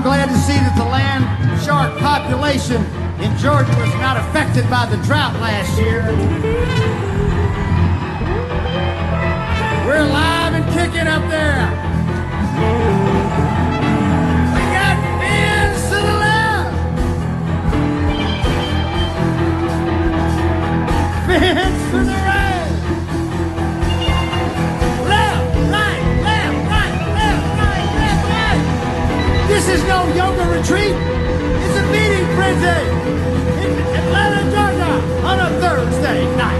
glad to see that the land shark population in Georgia was not affected by the drought last year. We're alive and kicking up there. We got fins to the left, fins to the right. Left, right, left, right, left, right, left, right. This is no yoga retreat. It's a meeting frenzy in Atlanta, Georgia on a Thursday night.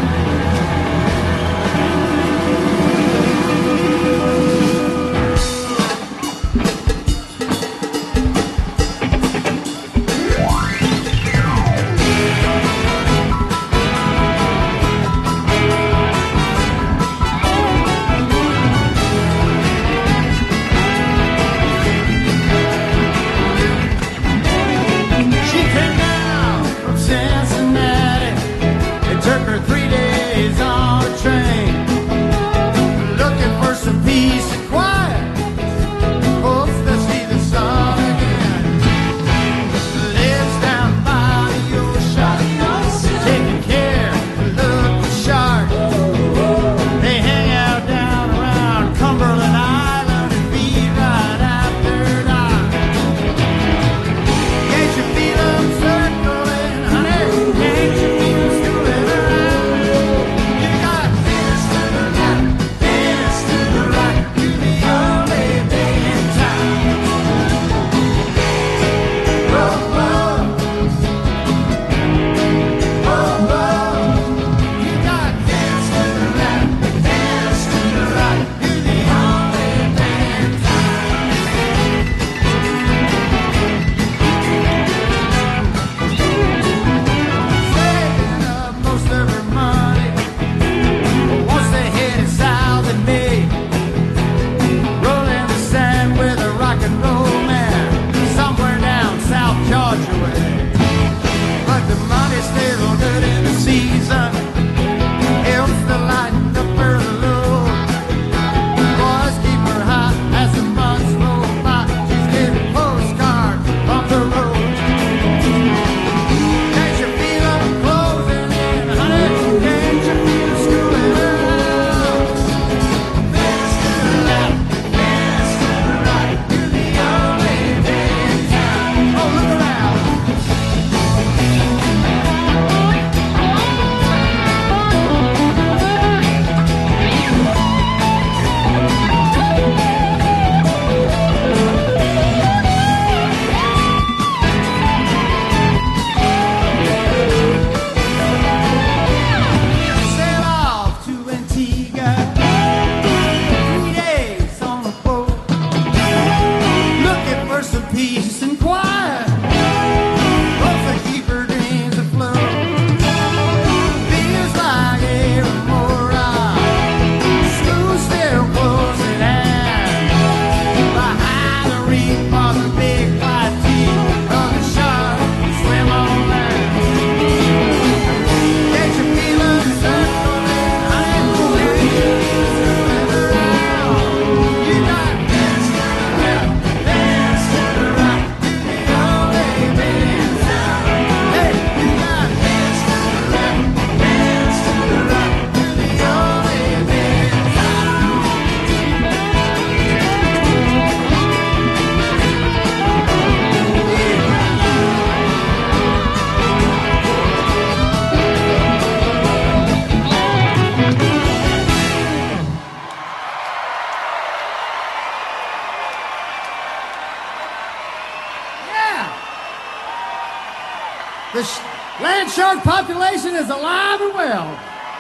The land shark population is alive and well.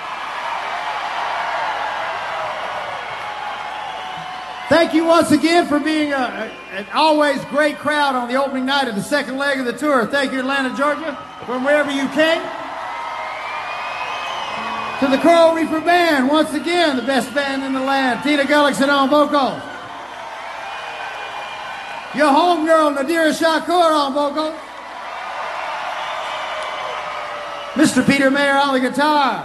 Thank you once again for being an always great crowd on the opening night of the second leg of the tour. Thank you, Atlanta, Georgia, from wherever you came. To the Coral Reefer Band, once again, the best band in the land. Tina Gullickson on vocals. Your homegirl, Nadira Shakur on vocals. Mr. Peter Mayer on the guitar.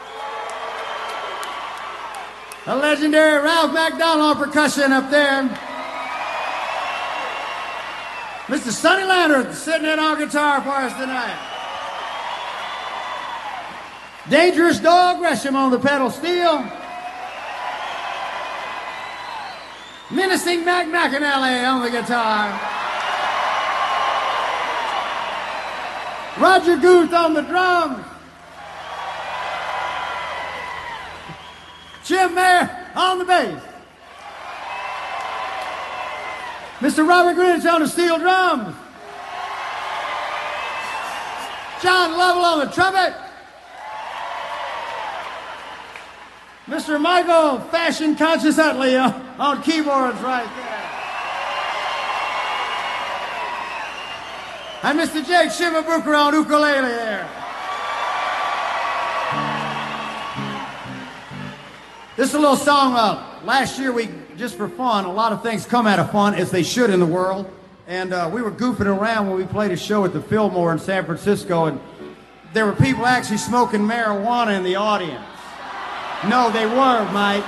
The legendary Ralph MacDonald on percussion up there. Mr. Sonny Landreth sitting in on guitar for us tonight. Dangerous Dog Gresham on the pedal steel. Menacing Mac McAnally on the guitar. Roger Guth on the drums. Jim Mayer on the bass. Mr. Robert Greenwich on the steel drums. John Lovell on the trumpet. Mr. Michael Fashion Conscious Utley on keyboards right there. And Mr. Jake Shimabukuro on ukulele there. This is a little song. Last year, just for fun, a lot of things come out of fun, as they should in the world. And we were goofing around when we played a show at the Fillmore in San Francisco, and there were people actually smoking marijuana in the audience. No, they were, Mike.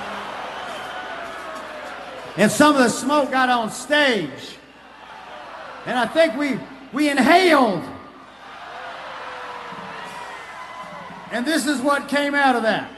And some of the smoke got on stage. And I think we inhaled. And this is what came out of that.